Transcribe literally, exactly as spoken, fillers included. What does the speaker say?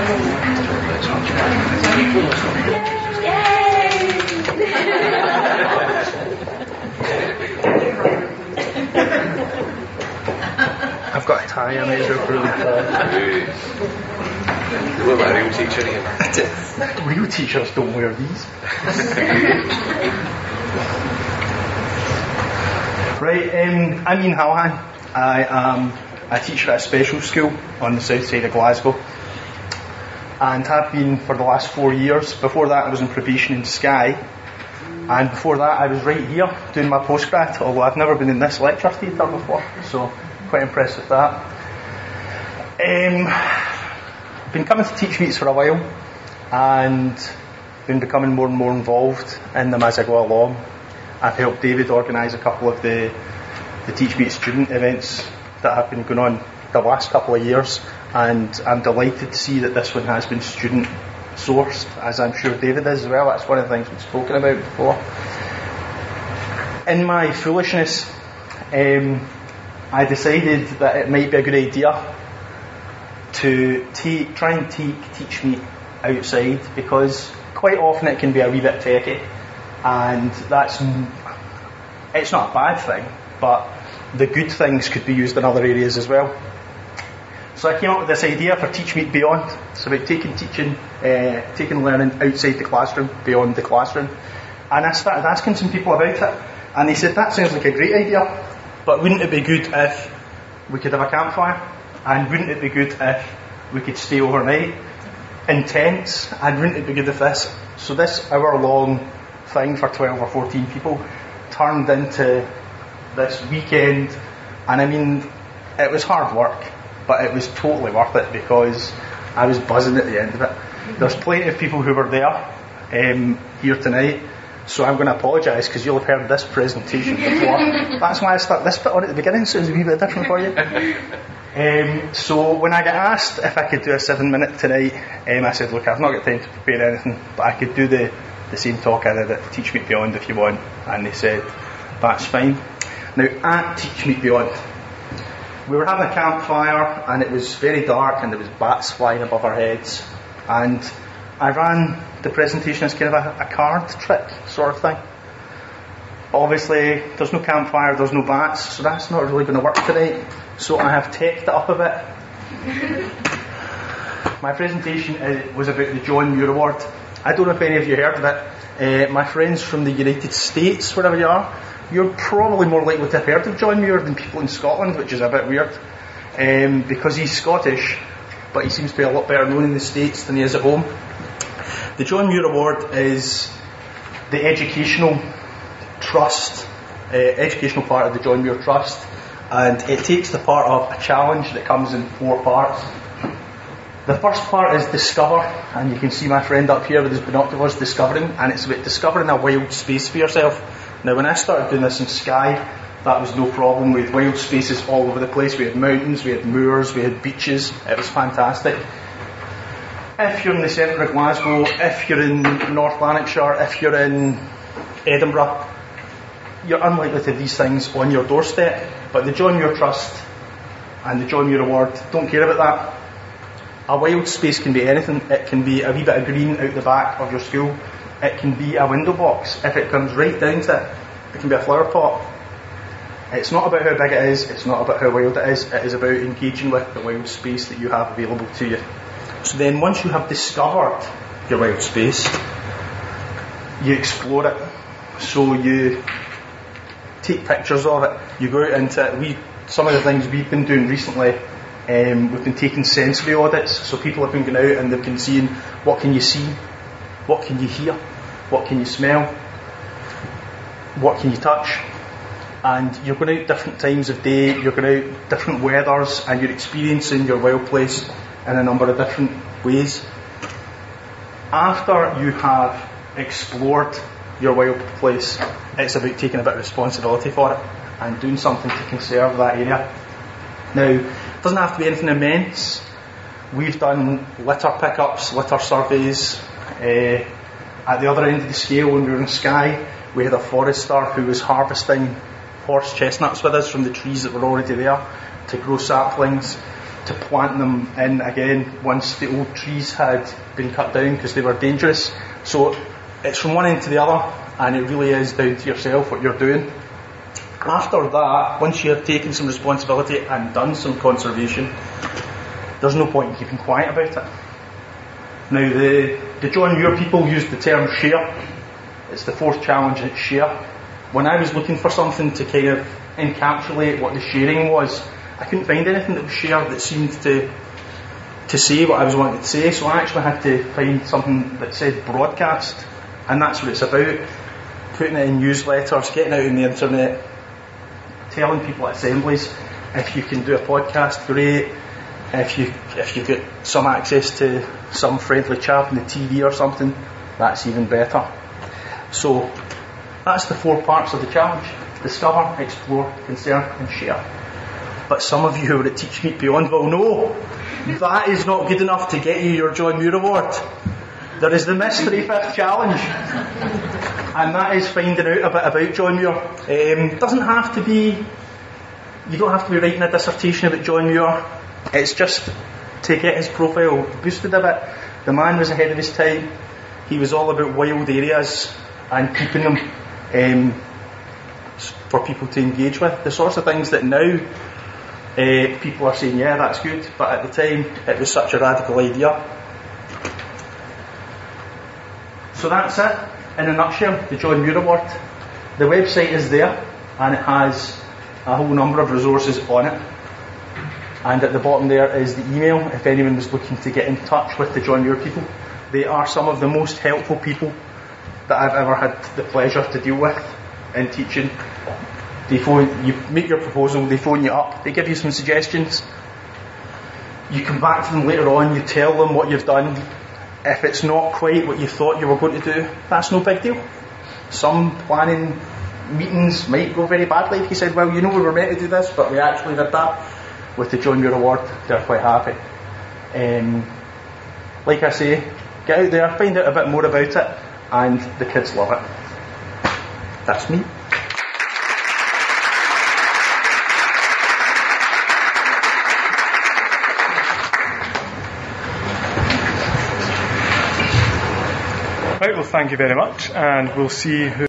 I've got a tie, I might as well prove it. You look like a real teacher here. Real teachers don't wear these. Right, um, I'm Ian Hallahan. I am a teacher at a special school on the south side of Glasgow, and have been for the last four years. Before that I was in probation in Skye, and before that I was right here doing my postgrad, although I've never been in this lecture theatre before, so quite impressed with that. Um, I've been coming to teach meets for a while and been becoming more and more involved in them as I go along. I've helped David organise a couple of the, the Teach Meet student events that have been going on the last couple of years, and I'm delighted to see that this one has been student sourced, as I'm sure David is as well. That's one of the things we've spoken about before. In my foolishness, um, I decided that it might be a good idea to take, try and take Teach Meet outside, because quite often it can be a wee bit techy, and that's it's not a bad thing, but the good things could be used in other areas as well. So I came up with this idea for Teach Meet Beyond. It's about taking teaching, uh, taking learning outside the classroom, beyond the classroom. And I started asking some people about it, and they said that sounds like a great idea, but wouldn't it be good if we could have a campfire? And wouldn't it be good if we could stay overnight in tents? And wouldn't it be good if this? So this hour-long thing for twelve or fourteen people turned into this weekend, and I mean, it was hard work, but it was totally worth it because I was buzzing at the end of it. There's plenty of people who were there um, here tonight, so I'm going to apologise because you'll have heard this presentation before. That's why I start this bit on at the beginning, so it's a wee bit different for you. Um, so when I got asked if I could do a seven minute tonight, um, I said, look, I've not got time to prepare anything, but I could do the, the same talk I did at Teach Meet Beyond if you want. And they said, that's fine. Now, at Teach Meet Beyond, we were having a campfire, and it was very dark, and there was bats flying above our heads, and I ran the presentation as kind of a, a card trick sort of thing. Obviously, there's no campfire, there's no bats, so that's not really going to work tonight. So I have teched it up a bit. My presentation uh, was about the John Muir Award. I don't know if any of you heard of it. Uh, my friends from the United States, wherever you are, you're probably more likely to have heard of John Muir than people in Scotland, which is a bit weird, um, because he's Scottish, but he seems to be a lot better known in the States than he is at home. The John Muir Award is the educational trust, uh, educational part of the John Muir Trust, and it takes the part of a challenge that comes in four parts. The first part is discover, and you can see my friend up here with his binoculars discovering, and it's about discovering a wild space for yourself. Now, when I started doing this in Skye, that was no problem. We had wild spaces all over the place. We had mountains, we had moors, we had beaches. It was fantastic. If you're in the centre of Glasgow, if you're in North Lanarkshire, if you're in Edinburgh, you're unlikely to have these things on your doorstep. But the John Muir Trust and the John Muir Award don't care about that. A wild space can be anything. It can be a wee bit of green out the back of your school. It can be a window box. If it comes right down to it, it can be a flower pot. It's not about how big it is, it's not about how wild it is, it is about engaging with the wild space that you have available to you. So then once you have discovered your wild space, you explore it. So you take pictures of it, you go out into it. We, some of the things we've been doing recently, um, we've been taking sensory audits, so people have been going out and they've been seeing what can you see, what can you hear, what can you smell, what can you touch. And you're going out different times of day, you're going out different weathers, and you're experiencing your wild place in a number of different ways. After you have explored your wild place, it's about taking a bit of responsibility for it and doing something to conserve that area. Now, it doesn't have to be anything immense. We've done litter pickups, litter surveys. Uh, at the other end of the scale, when we were in Skye, we had a forester who was harvesting horse chestnuts with us from the trees that were already there to grow saplings. to plant them in again once the old trees had been cut down because they were dangerous. So it's from one end to the other, and it really is down to yourself what you're doing. After that, once you have taken some responsibility and done some conservation, there's no point in keeping quiet about it. Now, the, the John Muir people used the term share. It's the fourth challenge, it's share. When I was looking for something to kind of encapsulate what the sharing was, I couldn't find anything that was shared that seemed to to say what I was wanting to say, so I actually had to find something that said broadcast, and that's what it's about. Putting it in newsletters, getting out on the internet, telling people at assemblies. If you can do a podcast, great. If you if you've got some access to some friendly chap on the T V or something, that's even better. So that's the four parts of the challenge: discover, explore, concern, and share. But some of you who are at Teach Meet Beyond will know that is not good enough to get you your John Muir Award. There is the mystery fifth challenge, and that is finding out a bit about John Muir. Um, doesn't have to be. You don't have to be writing a dissertation about John Muir. It's just to get his profile boosted a bit. The man was ahead of his time. He was all about wild areas and keeping them um, for people to engage with. The sorts of things that now uh, people are saying, yeah, that's good, but at the time it was such a radical idea. So that's it, in a nutshell, the John Muir Award. The website is there, and it has a whole number of resources on it. And at the bottom there is the email, if anyone was looking to get in touch with the John Muir people. They are some of the most helpful people that I've ever had the pleasure to deal with in teaching. They phone, you make your proposal, they phone you up, they give you some suggestions. You come back to them later on, you tell them what you've done. If it's not quite what you thought you were going to do, that's no big deal. Some planning meetings might go very badly if you said, well, you know we were meant to do this, but we actually did that. With the John Muir Award, they're quite happy. Um, like I say, get out there, find out a bit more about it, and the kids love it. That's me. Right, well, thank you very much, and we'll see who